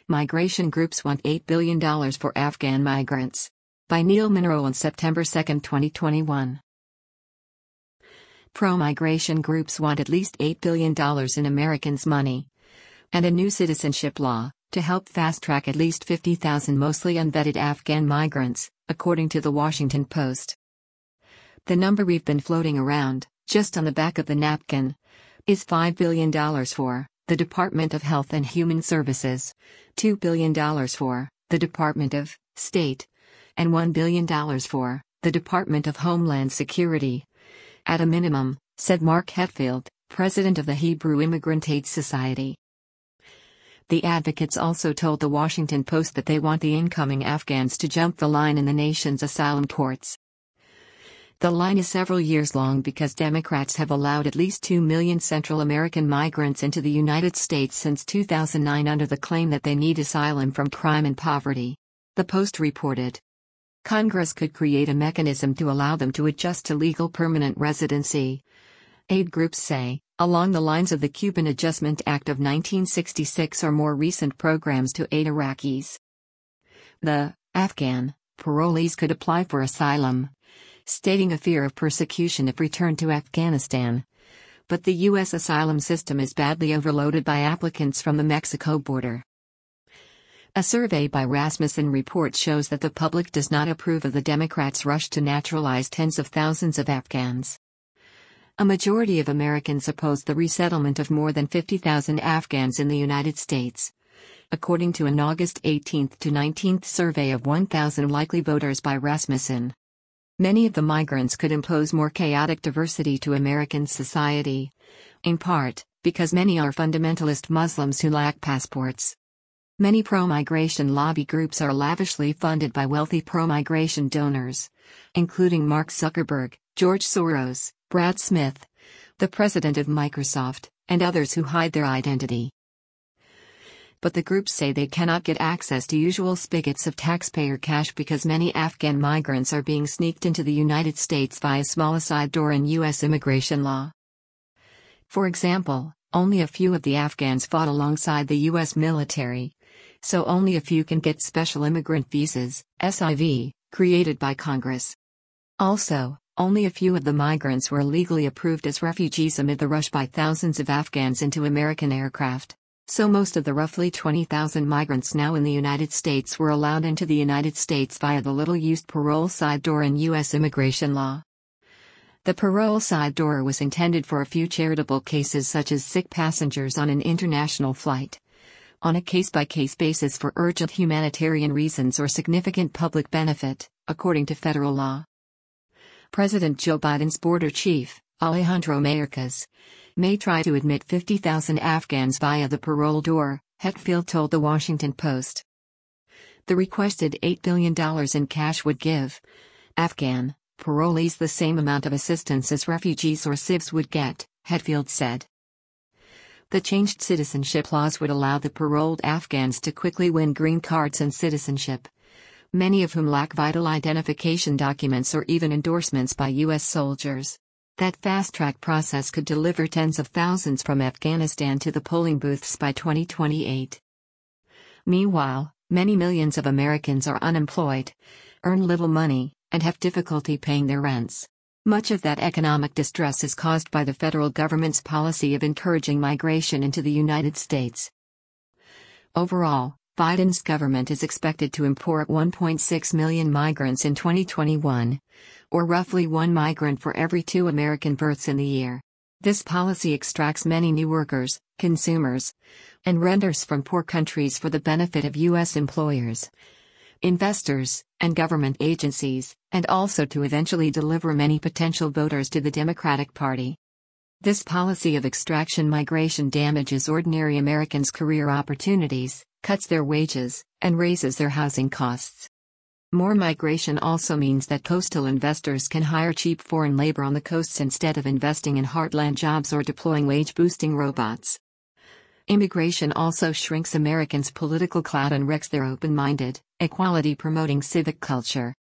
Migration groups want $8 billion for Afghan migrants. By Neil Munro on September 2, 2021. Pro-migration groups want at least $8 billion in Americans' money and a new citizenship law to help fast-track at least 50,000 mostly unvetted Afghan migrants, according to The Washington Post. The number we've been floating around, just on the back of the napkin, is $5 billion for the Department of Health and Human Services, $2 billion for the Department of State, and $1 billion for the Department of Homeland Security. At a minimum, said Mark Hetfield, president of the Hebrew Immigrant Aid Society. The advocates also told The Washington Post that they want the incoming Afghans to jump the line in the nation's asylum courts. The line is several years long because Democrats have allowed at least 2 million Central American migrants into the United States since 2009 under the claim that they need asylum from crime and poverty. The Post reported. Congress could create a mechanism to allow them to adjust to legal permanent residency. Aid groups say, along the lines of the Cuban Adjustment Act of 1966 or more recent programs to aid Iraqis. The Afghan parolees could apply for asylum, stating a fear of persecution if returned to Afghanistan. But the U.S. asylum system is badly overloaded by applicants from the Mexico border. A survey by Rasmussen Reports shows that the public does not approve of the Democrats' rush to naturalize tens of thousands of Afghans. A majority of Americans oppose the resettlement of more than 50,000 Afghans in the United States, according to an August 18 to 19 survey of 1,000 likely voters by Rasmussen. Many of the migrants could impose more chaotic diversity to American society, in part because many are fundamentalist Muslims who lack passports. Many pro-migration lobby groups are lavishly funded by wealthy pro-migration donors, including Mark Zuckerberg, George Soros, Brad Smith, the president of Microsoft, and others who hide their identity. But the groups say they cannot get access to usual spigots of taxpayer cash because many Afghan migrants are being sneaked into the United States via small side door in U.S. immigration law. For example, only a few of the Afghans fought alongside the U.S. military, so only a few can get special immigrant visas, SIV, created by Congress. Also, only a few of the migrants were legally approved as refugees amid the rush by thousands of Afghans into American aircraft. So most of the roughly 20,000 migrants now in the United States were allowed into the United States via the little-used parole side door in U.S. immigration law. The parole side door was intended for a few charitable cases such as sick passengers on an international flight, on a case-by-case basis for urgent humanitarian reasons or significant public benefit, according to federal law. President Joe Biden's border chief, Alejandro Mayorkas, may try to admit 50,000 Afghans via the parole door, Hetfield told The Washington Post. The requested $8 billion in cash would give Afghan parolees the same amount of assistance as refugees or civs would get, Hetfield said. The changed citizenship laws would allow the paroled Afghans to quickly win green cards and citizenship, many of whom lack vital identification documents or even endorsements by U.S. soldiers. That fast-track process could deliver tens of thousands from Afghanistan to the polling booths by 2028. Meanwhile, many millions of Americans are unemployed, earn little money, and have difficulty paying their rents. Much of that economic distress is caused by the federal government's policy of encouraging migration into the United States. Overall, Biden's government is expected to import 1.6 million migrants in 2021, or roughly one migrant for every 2 American births in the year. This policy extracts many new workers, consumers, and renters from poor countries for the benefit of U.S. employers, investors, and government agencies, and also to eventually deliver many potential voters to the Democratic Party. This policy of extraction migration damages ordinary Americans' career opportunities, cuts their wages, and raises their housing costs. More migration also means that coastal investors can hire cheap foreign labor on the coasts instead of investing in heartland jobs or deploying wage-boosting robots. Immigration also shrinks Americans' political clout and wrecks their open-minded, equality-promoting civic culture.